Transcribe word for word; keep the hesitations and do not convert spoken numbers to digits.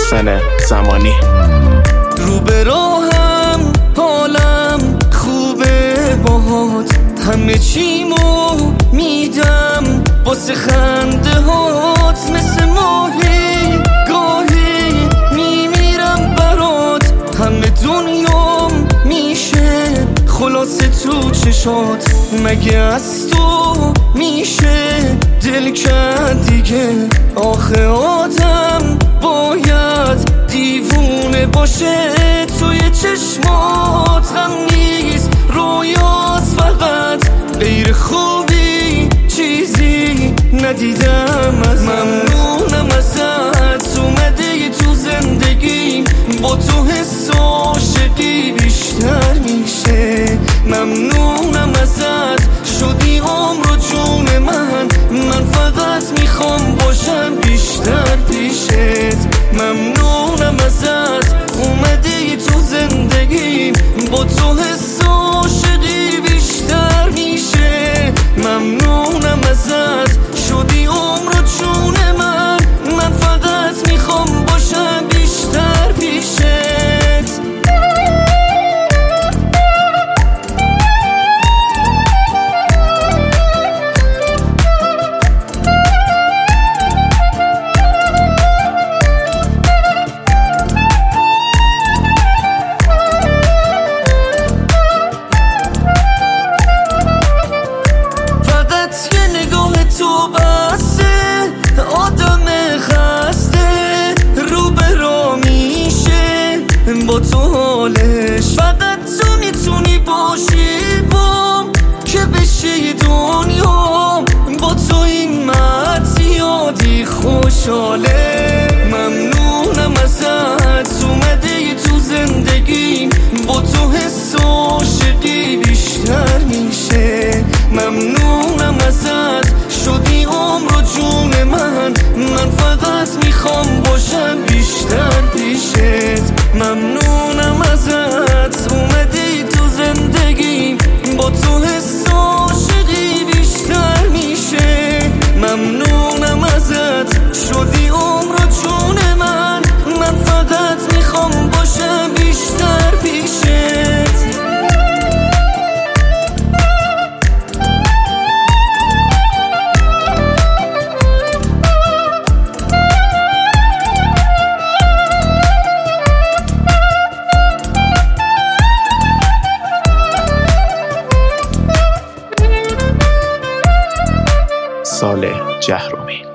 محسن زمانی. رو به راهم حالم خوبه باهات، همه چیمو میدم واسه خنده هات، مثل ماهی گاهی میمیرم برات، همه دنیام میشه خلاصه تو چشات، مگه از تو میشه دل کرد دیگه؟ آخه آدم باید دیوونه باشه، توی چشمات غم نیست رویاست فقط، غیر خوبی چیزی ندیدم از ممنونم ازت اومده تو زندگیم، با تو حس عاشقی بیشتر میشه، ممنونم ازت شدی عمر و جون من، من فقط میخوام باشم بیشتر پیشت، ممنونم ازت اومده تو زندگیم، با تو حس عاشقی بیشتر میشه، ممنونم ازت شدی عمر و جون من، من فقط میخوام باشم بیشتر پیشت. تو بسته آدم خسته رو به را میشه با تو حالش، فقط تو میتونی باشی بام که بشه دنیا، با تو این مرد زیادی خوشحاله، ممنونم ازت اومده تو زندگیم، با تو حس عاشقی بیشتر میشه، ممنونم ازت شدی عمر و جون من، من فقط میخوام باشم بیشتر پیشت، ممنونم ازت اومدی تو زندگیم، با تو حس عاشقی بیشتر میشه، ممنونم ازت شدی عمر و جون من، من فقط میخوام باشم بیشتر پیشت. صالح جهرومی.